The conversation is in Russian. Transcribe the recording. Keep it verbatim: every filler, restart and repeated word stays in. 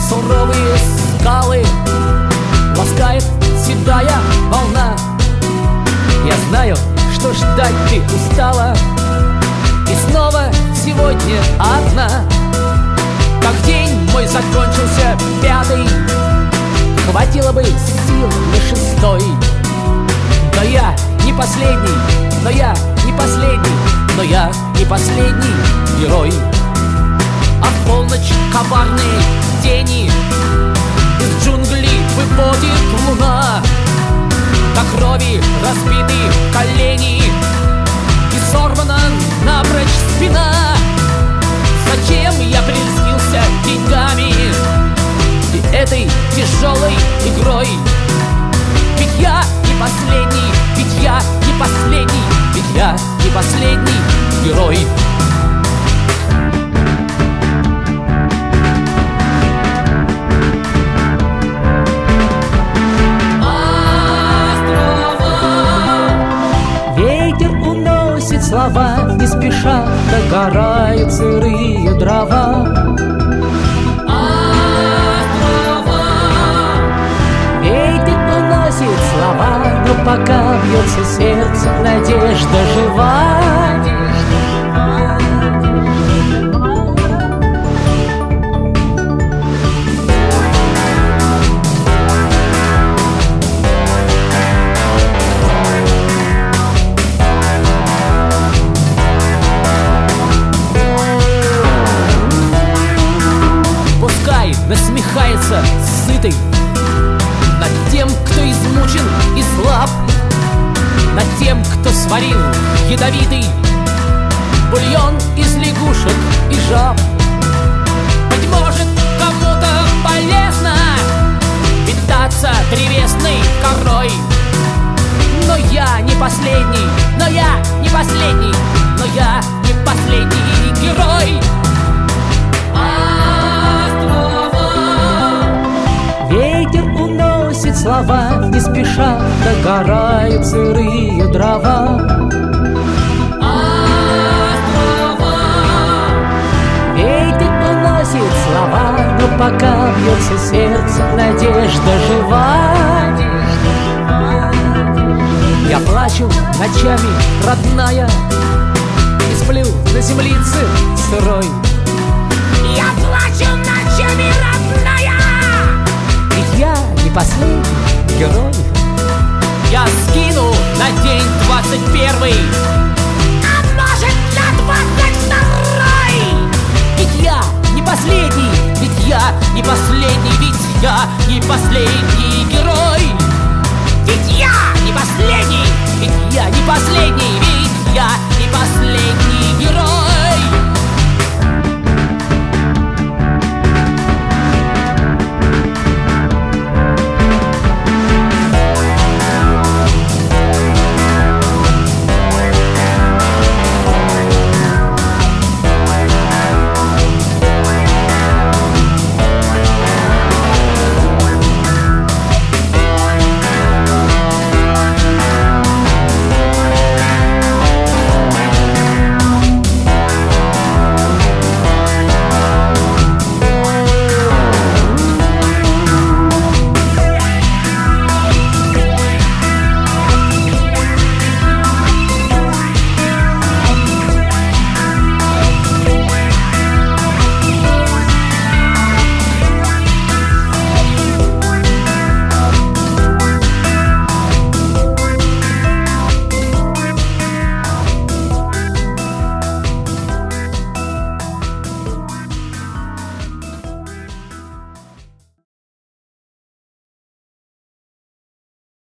суровые скалы ласкает седая волна. Я знаю, что ждать ты устала, и снова сегодня одна. Как день мой закончился пятый, хватило бы сил на шестой. Но я не последний, но я не последний, но я не последний герой. А в полночь коварные тени из джунглей выходит луна. До крови разбиты колени и сорвана напрочь спина. Зачем я прельстился деньгами и этой тяжелой игрой? Ведь я не последний, ведь я не последний, ведь я не последний герой. Слова не спеша догорают сырые дрова. Острова. Ветер уносит слова, но пока бьется сердце, надежда жива. Насмехается сытый над тем, кто измучен и слаб, над тем, кто сварил ядовитый бульон из лягушек и жаб. Быть может, кому-то полезно питаться древесной корой, но я не последний, но я не последний, но я не последний герой. Ветер уносит слова, не спеша догорают сырые дрова. Острова. Ветер уносит слова, но пока бьется сердце, надежда жива. Я плачу ночами, родная, и сплю на землице сырой. Я плачу ночами, родная, я не последний герой. Я скину на день двадцать первый, а может на двадцать второй. Ведь я не последний, ведь я не последний, ведь я не последний герой. Ведь я не последний, ведь я не последний.